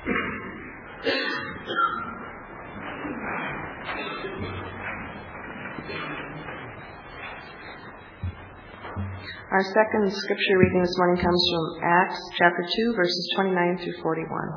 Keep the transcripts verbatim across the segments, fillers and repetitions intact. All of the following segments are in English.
Our second scripture reading this morning comes from Acts chapter two, verses twenty-nine through forty-one.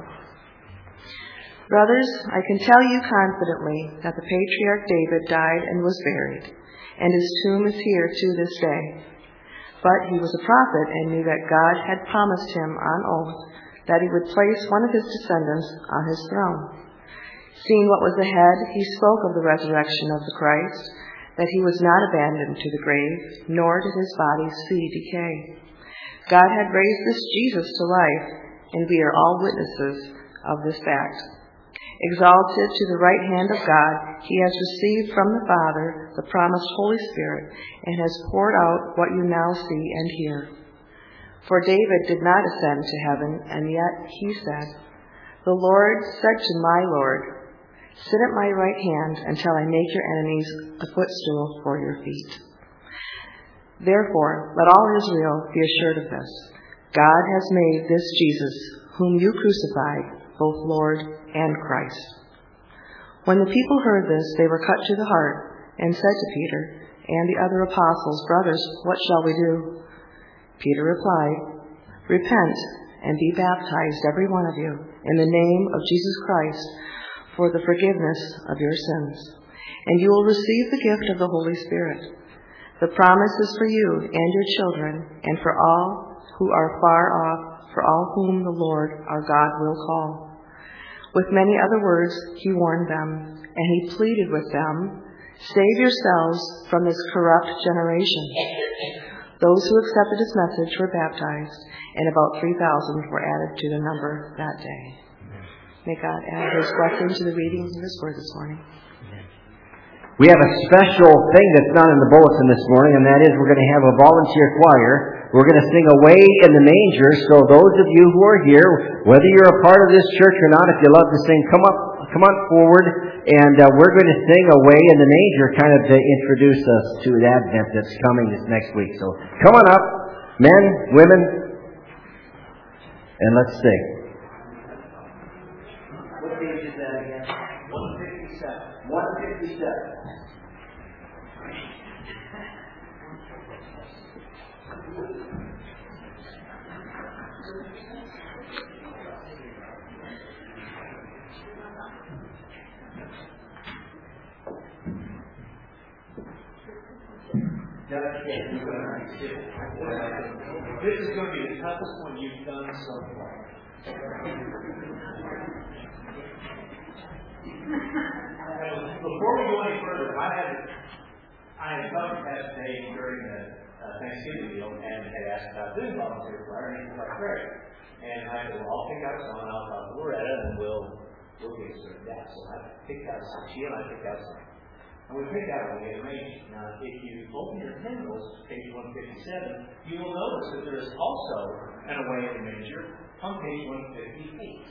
Brothers, I can tell you confidently that the patriarch David died and was buried, and his tomb is here to this day. But he was a prophet and knew that God had promised him on oath that he would place one of his descendants on his throne. Seeing what was ahead, he spoke of the resurrection of the Christ, that he was not abandoned to the grave, nor did his body see decay. God had raised this Jesus to life, and we are all witnesses of this fact. Exalted to the right hand of God, he has received from the Father the promised Holy Spirit, and has poured out what you now see and hear. For David did not ascend to heaven, and yet he said, "The Lord said to my Lord, sit at my right hand until I make your enemies a footstool for your feet." Therefore, let all Israel be assured of this. God has made this Jesus, whom you crucified, both Lord and Christ. When the people heard this, they were cut to the heart, and said to Peter and the other apostles, "Brothers, what shall we do?" Peter replied, "Repent and be baptized, every one of you, in the name of Jesus Christ, for the forgiveness of your sins, and you will receive the gift of the Holy Spirit. The promise is for you and your children, and for all who are far off, for all whom the Lord our God will call." With many other words, he warned them, and he pleaded with them, "Save yourselves from this corrupt generation." Those who accepted his message were baptized, and about three thousand were added to the number that day. May God add his blessing to the reading of his word this morning. We have a special thing that's not in the bulletin this morning, and that is we're going to have a volunteer choir. We're going to sing "Away in the Manger." So those of you who are here, whether you're a part of this church or not, if you love to sing, come up, come on forward, and uh, we're going to sing "Away in the Manger," kind of to introduce us to the Advent that's coming this next week. So come on up, men, women, and let's sing. What page is that again? one fifty-seven. one fifty-seven. This is going to be the toughest one you've done so far. Before we go any further, I had I had talked to Pastor Dave during the uh, Thanksgiving meal and had asked about doing volunteer choir, and he was like, "Great." And I said, "Well, I'll pick out someone, I'll talk to Loretta, and we'll we'll get started out." So I picked out some. She and I picked out some. And we picked out what we had arranged. Now, if you open your hymnals, page one fifty-seven, you will notice that there is also an Away in the Manger on page one fifty-eight.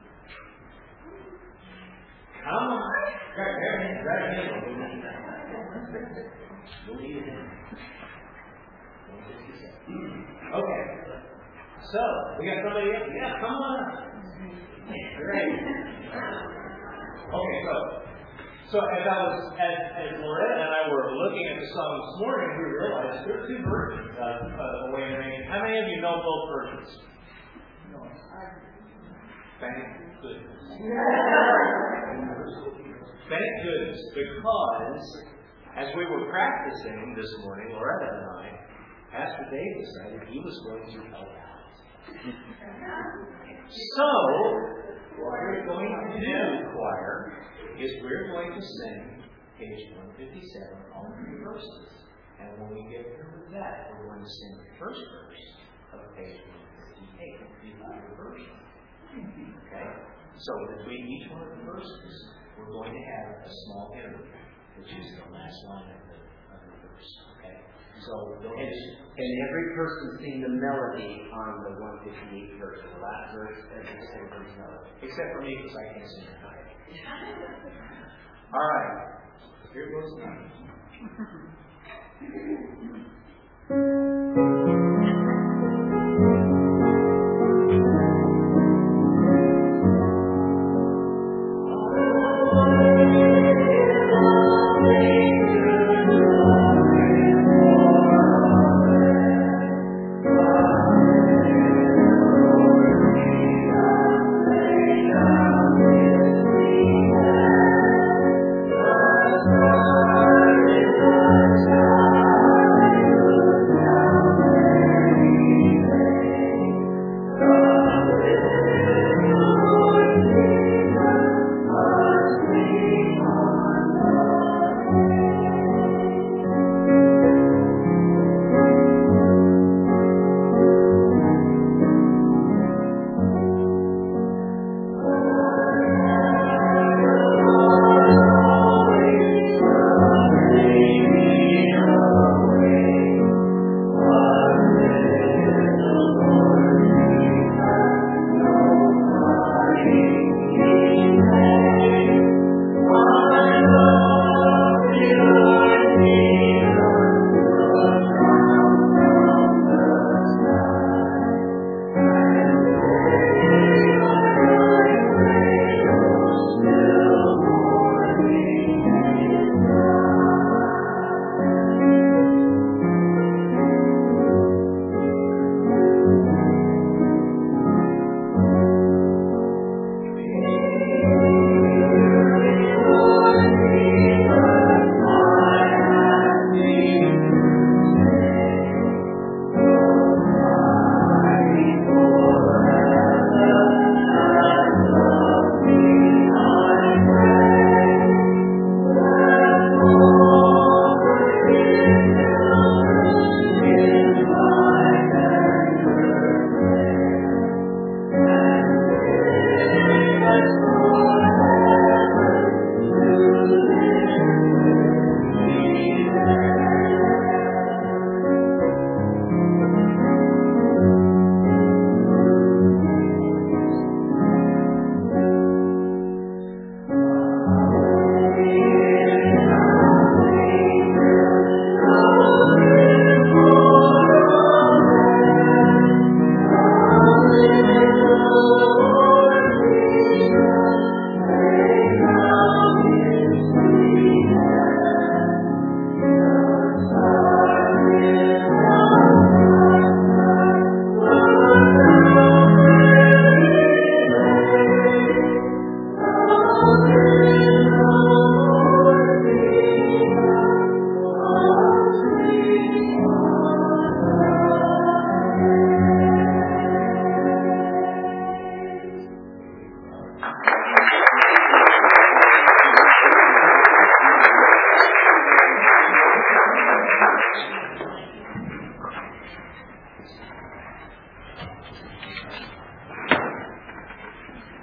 Come on. Grab your hand, grab your hand. Okay. So, we got somebody else? Yeah, come on. Great. Okay, so. So as I was, as, as Loretta and I were looking at the song this morning, we realized there are two versions of uh, Away in the Manger. How many of you know both versions? No. Thank goodness. Thank goodness, because as we were practicing this morning, Loretta and I, Pastor Dave decided he was going to help out. So, what we're going to do, choir, is we're going to sing page one fifty-seven, all three verses. And when we get through with that, we're going to sing the first verse of page one fifty-eight, the other version. Okay? So between each one of the verses, we're going to have a small interlude, which is the last line of the, of the verse. Okay? So and, and every person sing the melody on the one fifty-eight verse, the last verse, and the same verse melody. Except for me, because I can't sing it high. All right. Here goes nothing.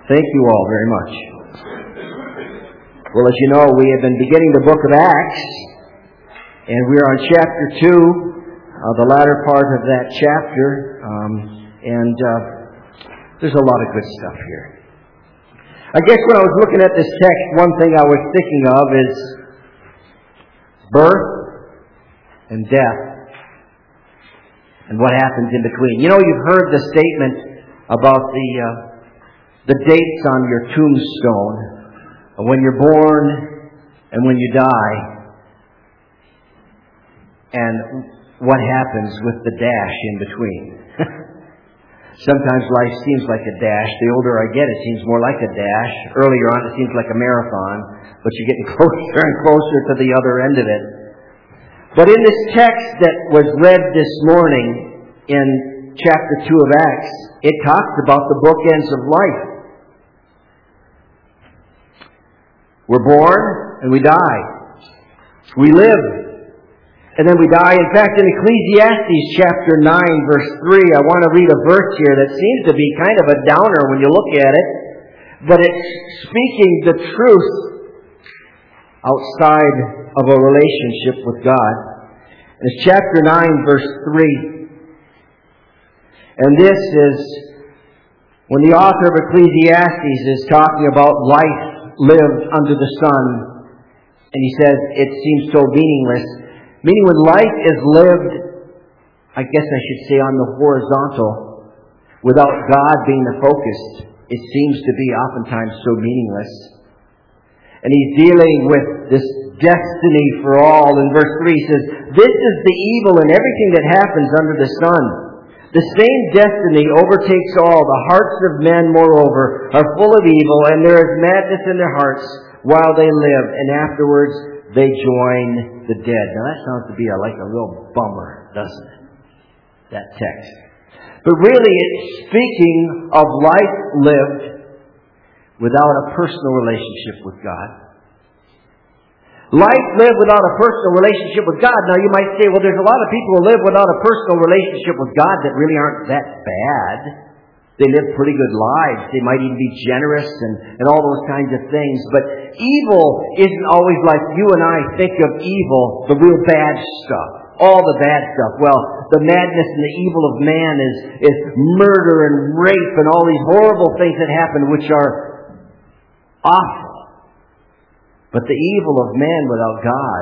Thank you all very much. Well, as you know, we have been beginning the book of Acts, and we're on chapter two, uh, the latter part of that chapter, um, and uh, there's a lot of good stuff here. I guess when I was looking at this text, one thing I was thinking of is birth and death, and what happens in between. You know, you've heard the statement about the uh, the dates on your tombstone, when you're born and when you die, and what happens with the dash in between. Sometimes life seems like a dash. The older I get, it seems more like a dash. Earlier on, it seems like a marathon, but you're getting closer and closer to the other end of it. But in this text that was read this morning in chapter two of Acts, it talks about the bookends of life. We're born and we die. We live and then we die. In fact, in Ecclesiastes chapter nine, verse three, I want to read a verse here that seems to be kind of a downer when you look at it, but it's speaking the truth outside of a relationship with God. And it's chapter nine, verse three. And this is when the author of Ecclesiastes is talking about life lived under the sun, and he says it seems so meaningless. Meaning when life is lived, I guess I should say on the horizontal, without God being the focus, it seems to be oftentimes so meaningless. And he's dealing with this destiny for all. In verse three he says, "This is the evil in everything that happens under the sun. The same destiny overtakes all. The hearts of men, moreover, are full of evil, and there is madness in their hearts while they live, and afterwards they join the dead." Now that sounds to be a, like a real bummer, doesn't it? That text. But really it's speaking of life lived without a personal relationship with God. Life lived without a personal relationship with God. Now you might say, well, there's a lot of people who live without a personal relationship with God that really aren't that bad. They live pretty good lives. They might even be generous and, and all those kinds of things. But evil isn't always like you and I think of evil, the real bad stuff. All the bad stuff. Well, the madness and the evil of man is, is murder and rape and all these horrible things that happen which are awful. But the evil of man without God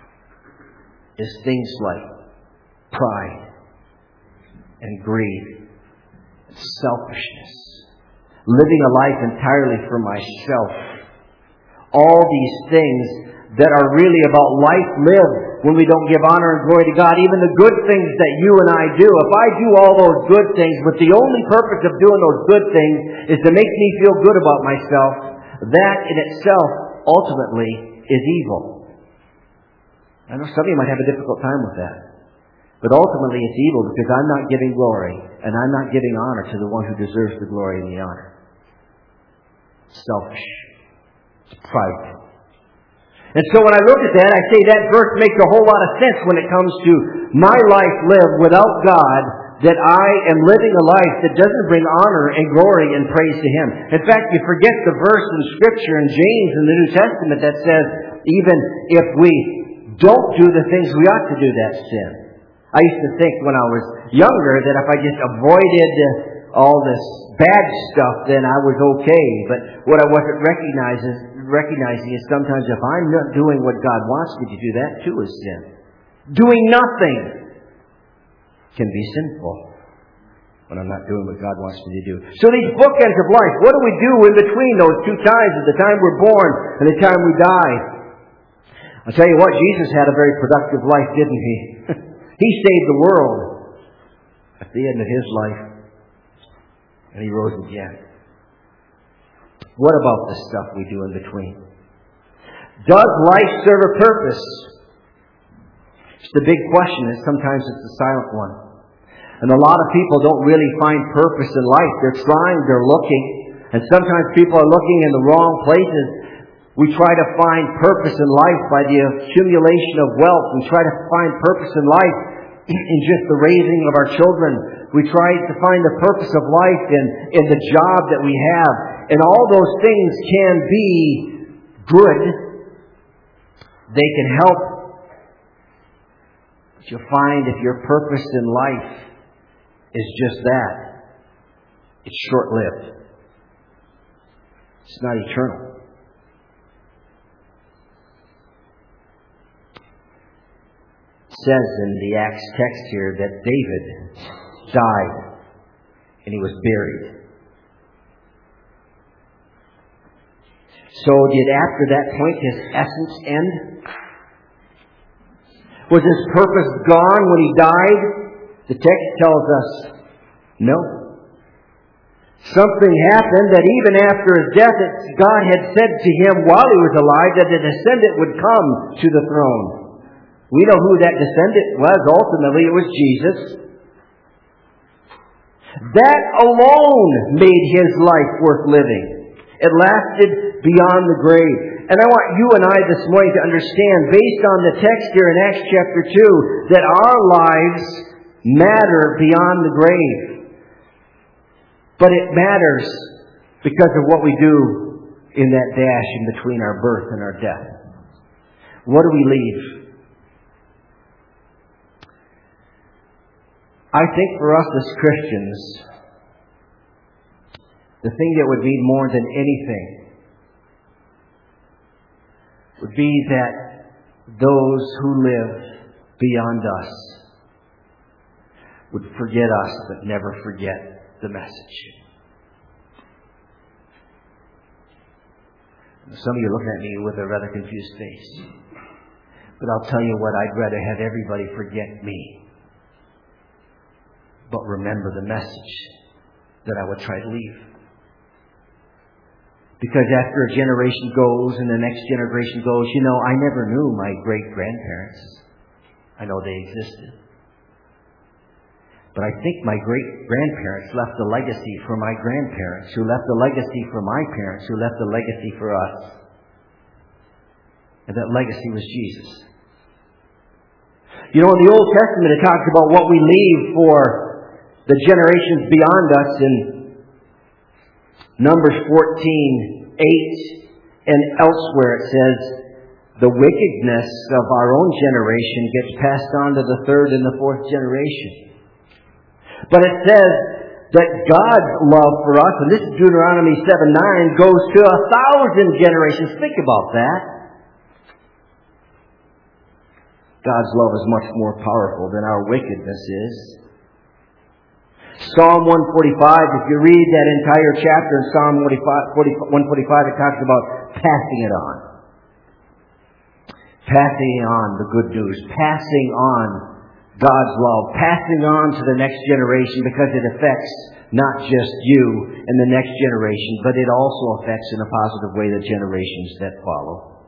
is things like pride and greed and selfishness, living a life entirely for myself. All these things that are really about life lived when we don't give honor and glory to God. Even the good things that you and I do. If I do all those good things, but the only purpose of doing those good things is to make me feel good about myself, that in itself ultimately is evil. I know some of you might have a difficult time with that. But ultimately it's evil because I'm not giving glory and I'm not giving honor to the one who deserves the glory and the honor. It's selfish. It's prideful. And so when I look at that, I say that verse makes a whole lot of sense when it comes to my life lived without God, that I am living a life that doesn't bring honor and glory and praise to Him. In fact, you forget the verse in Scripture in James in the New Testament that says, even if we don't do the things we ought to do, that's sin. I used to think when I was younger that if I just avoided all this bad stuff, then I was okay. But what I wasn't recognizing, recognizing is sometimes if I'm not doing what God wants me to do, that too is sin. Doing nothing can be sinful when I'm not doing what God wants me to do. So these bookends of life, what do we do in between those two times, at the time we're born and the time we die? I'll tell you what, Jesus had a very productive life, didn't He? He saved the world at the end of His life, and He rose again. What about the stuff we do in between? Does life serve a purpose? It's the big question, and sometimes it's the silent one. And a lot of people don't really find purpose in life. They're trying, they're looking, and sometimes people are looking in the wrong places. We try to find purpose in life by the accumulation of wealth. We try to find purpose in life in just the raising of our children. We try to find the purpose of life in, in the job that we have. And all those things can be good. They can help. But you'll find if your purpose in life is just that, it's short-lived. It's not eternal. It says in the Acts text here that David died and he was buried. So did after that point his essence end? Was his purpose gone when he died? The text tells us no. Something happened that even after his death, God had said to him while he was alive that a descendant would come to the throne. We know who that descendant was. Ultimately, it was Jesus. That alone made his life worth living. It lasted beyond the grave. And I want you and I this morning to understand, based on the text here in Acts chapter two, that our lives matter beyond the grave. But it matters because of what we do in that dash in between our birth and our death. What do we leave? I think for us as Christians, the thing that would mean more than anything would be that those who live beyond us would forget us but never forget the message. Some of you are looking at me with a rather confused face. But I'll tell you what, I'd rather have everybody forget me, but remember the message that I would try to leave. Because after a generation goes and the next generation goes, you know, I never knew my great-grandparents. I know they existed. But I think my great-grandparents left a legacy for my grandparents, who left a legacy for my parents, who left a legacy for us. And that legacy was Jesus. You know, in the Old Testament, it talks about what we leave for the generations beyond us in Numbers fourteen eight and elsewhere. It says, the wickedness of our own generation gets passed on to the third and the fourth generation. But it says that God's love for us, and this is Deuteronomy seven nine, goes to a thousand generations. Think about that. God's love is much more powerful than our wickedness is. Psalm one forty-five, if you read that entire chapter in Psalm one forty-five, it talks about passing it on. Passing on the good news. Passing on God's love. Passing on to the next generation, because it affects not just you and the next generation, but it also affects in a positive way the generations that follow.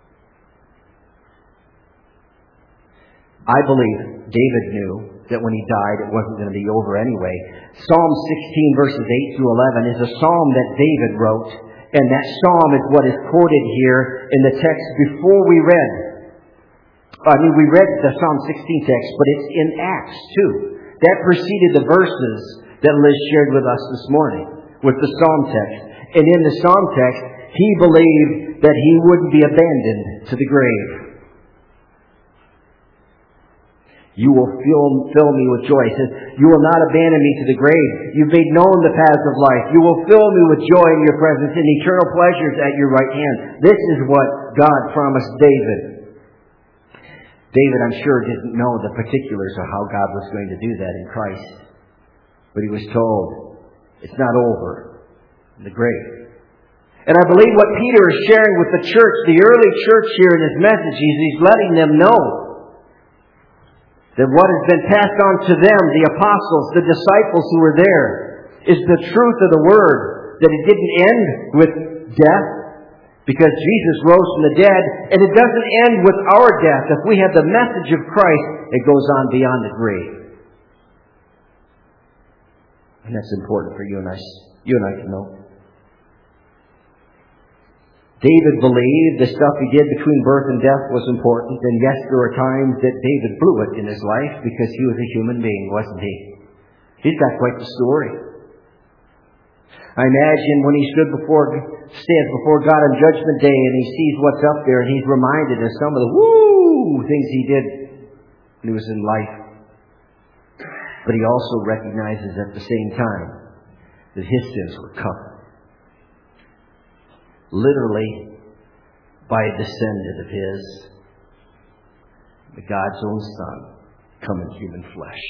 I believe David knew that when he died, it wasn't going to be over anyway. Psalm sixteen, verses eight through eleven is a psalm that David wrote, and that psalm is what is quoted here in the text before we read. I mean, we read the Psalm sixteen text, but it's in Acts too. That preceded the verses that Liz shared with us this morning with the Psalm text. And in the Psalm text, he believed that he wouldn't be abandoned to the grave. You will fill, fill me with joy. He says, you will not abandon me to the grave. You've made known the paths of life. You will fill me with joy in your presence and eternal pleasures at your right hand. This is what God promised David. David, I'm sure, didn't know the particulars of how God was going to do that in Christ. But he was told, it's not over in the grave. And I believe what Peter is sharing with the church, the early church here in his message, is he's letting them know that what has been passed on to them, the apostles, the disciples who were there, is the truth of the Word. That it didn't end with death, because Jesus rose from the dead. And it doesn't end with our death. If we have the message of Christ, it goes on beyond the grave. And that's important for you and I, you and I to know. David believed the stuff he did between birth and death was important. And yes, there were times that David blew it in his life because he was a human being, wasn't he? He's got quite the story. I imagine when he stood before, stands before God on Judgment Day and he sees what's up there and he's reminded of some of the woo things he did when he was in life. But he also recognizes at the same time that his sins were covered. Literally, by a descendant of his, God's own Son, come in human flesh.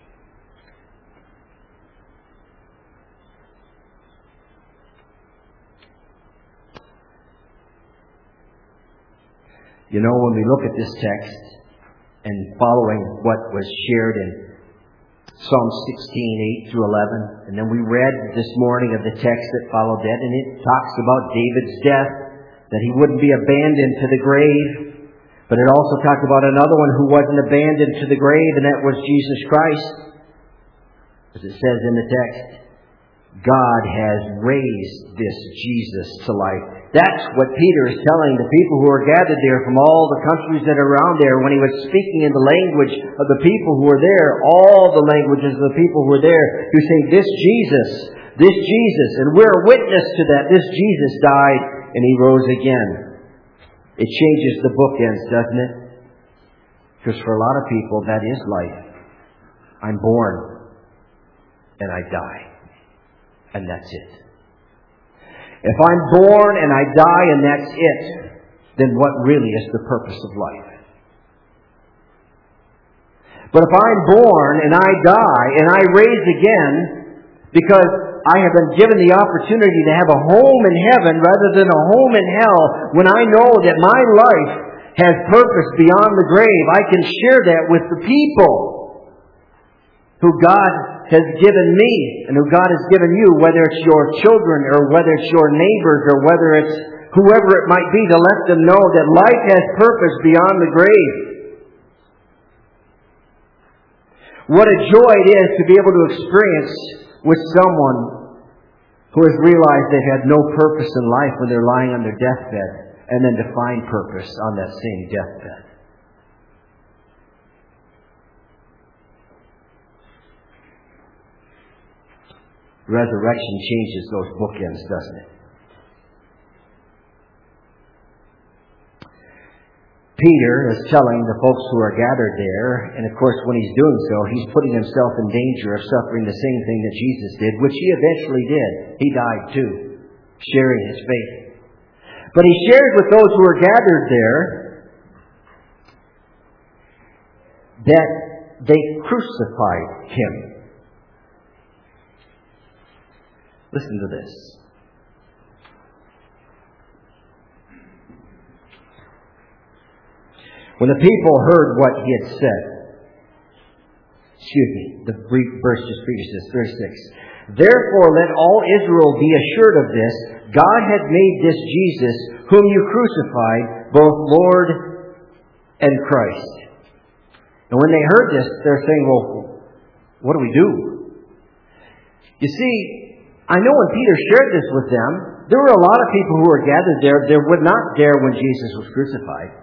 You know, when we look at this text and following what was shared in Psalm sixteen, eight through eleven, and then we read this morning of the text that followed that, and it talks about David's death, that he wouldn't be abandoned to the grave, but it also talked about another one who wasn't abandoned to the grave, and that was Jesus Christ. As it says in the text, God has raised this Jesus to life. That's what Peter is telling the people who are gathered there from all the countries that are around there when he was speaking in the language of the people who were there, all the languages of the people who were there, who say, this Jesus, this Jesus, and we're a witness to that. This Jesus died and he rose again. It changes the bookends, doesn't it? Because for a lot of people, that is life. I'm born and I die. And that's it. If I'm born and I die and that's it, then what really is the purpose of life? But if I'm born and I die and I raise again because I have been given the opportunity to have a home in heaven rather than a home in hell, when I know that my life has purpose beyond the grave, I can share that with the people who God has given me and who God has given you, whether it's your children or whether it's your neighbors or whether it's whoever it might be, to let them know that life has purpose beyond the grave. What a joy it is to be able to experience with someone who has realized they've had no purpose in life when they're lying on their deathbed, and then to find purpose on that same deathbed. Resurrection changes those bookends, doesn't it? Peter is telling the folks who are gathered there, and of course when he's doing so, he's putting himself in danger of suffering the same thing that Jesus did, which he eventually did. He died too, sharing his faith. But he shares with those who are gathered there that they crucified him. Listen to this. When the people heard what he had said, excuse me, the brief verse just previous to this, verse six. Therefore let all Israel be assured of this, God had made this Jesus, whom you crucified, both Lord and Christ. And when they heard this, they're saying, well, what do we do? You see, I know when Peter shared this with them, there were a lot of people who were gathered there that were not there when Jesus was crucified.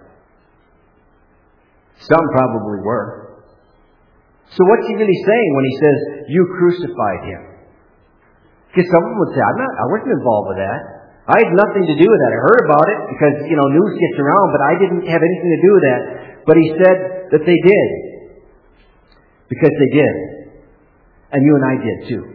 Some probably were. So what's he really saying when he says, you crucified him? Because someone would say, I'm not, I wasn't involved with that. I had nothing to do with that. I heard about it because, you know, news gets around, but I didn't have anything to do with that. But he said that they did. Because they did. And you and I did too.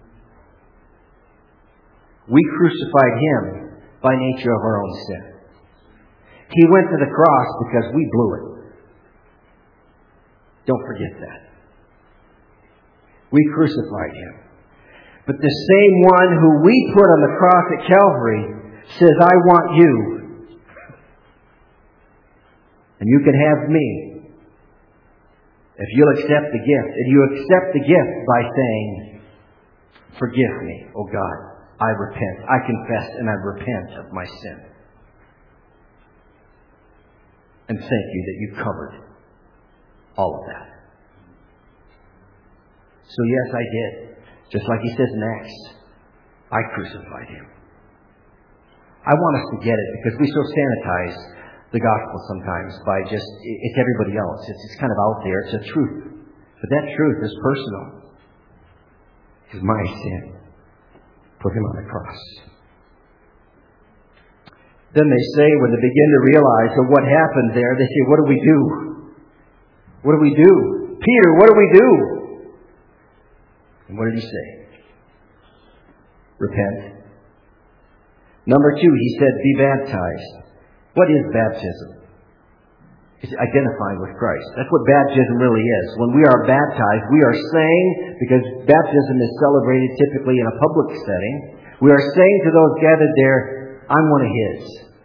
We crucified him by nature of our own sin. He went to the cross because we blew it. Don't forget that. We crucified him. But the same one who we put on the cross at Calvary says, I want you. And you can have me if you'll accept the gift. And you accept the gift by saying, forgive me, O God. I repent. I confess and I repent of my sin. And thank you that you covered all of that. So yes, I did. Just like he says in Acts, I crucified him. I want us to get it because we so sanitize the gospel sometimes by just, it's everybody else. It's, it's kind of out there. It's a truth. But that truth is personal. It's my sin. put him on the cross. Then they say, when they begin to realize of what happened there, they say, what do we do? What do we do? Peter, what do we do? And what did he say? Repent. Number two, he said, be baptized. What is baptism? It's identifying with Christ. That's what baptism really is. When we are baptized, we are saying, because baptism is celebrated typically in a public setting, we are saying to those gathered there, I'm one of His.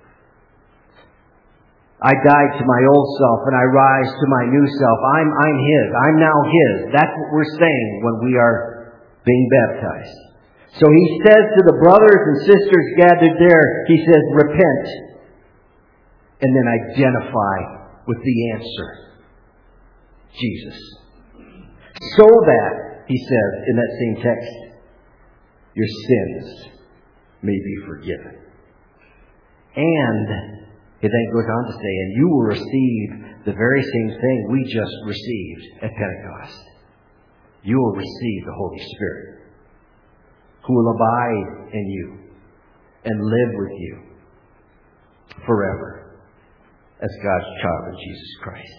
I died to my old self and I rise to my new self. I'm, I'm His. I'm now His. That's what we're saying when we are being baptized. So He says to the brothers and sisters gathered there, He says, repent. And then identify with the answer. Jesus. So that, He says in that same text, your sins may be forgiven. And it then goes on to say, and you will receive the very same thing we just received at Pentecost. You will receive the Holy Spirit, who will abide in you and live with you forever as God's child in Jesus Christ.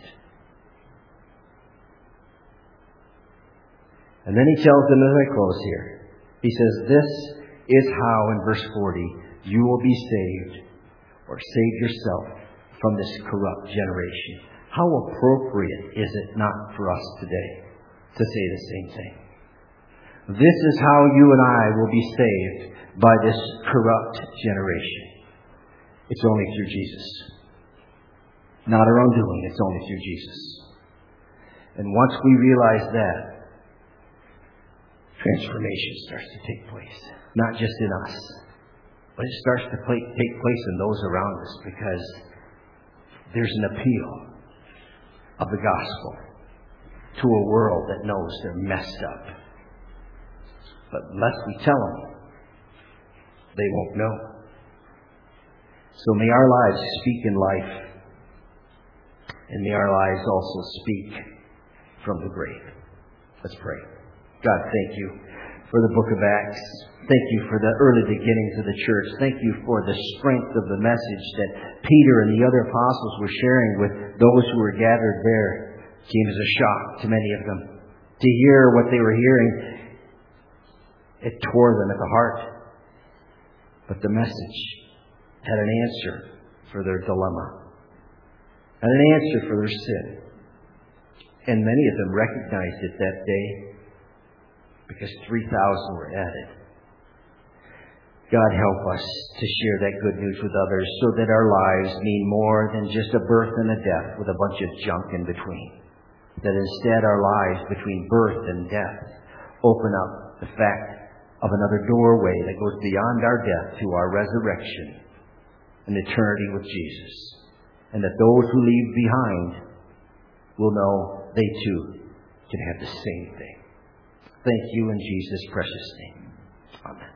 And then He tells them, as I close here, He says, this is how, in verse forty, you will be saved, or save yourself from this corrupt generation. How appropriate is it not for us today to say the same thing? This is how you and I will be saved by this corrupt generation. It's only through Jesus. Not our own doing, it's only through Jesus. And once we realize that, transformation starts to take place. Not just in us, but it starts to play, take place in those around us, because there's an appeal of the gospel to a world that knows they're messed up. But unless we tell them, they won't know. So may our lives speak in life, and may our lives also speak from the grave. Let's pray. God, thank you for the book of Acts. Thank you for the early beginnings of the church. Thank you for the strength of the message that Peter and the other apostles were sharing with those who were gathered there. It came as a shock to many of them. To hear what they were hearing, it tore them at the heart. But the message had an answer for their dilemma, and an answer for their sin. And many of them recognized it that day, because three thousand were added. God, help us to share that good news with others, so that our lives mean more than just a birth and a death with a bunch of junk in between. That instead our lives between birth and death open up the fact of another doorway that goes beyond our death to our resurrection and eternity with Jesus. And that those who leave behind will know they too can have the same thing. Thank you in Jesus' precious name. Amen.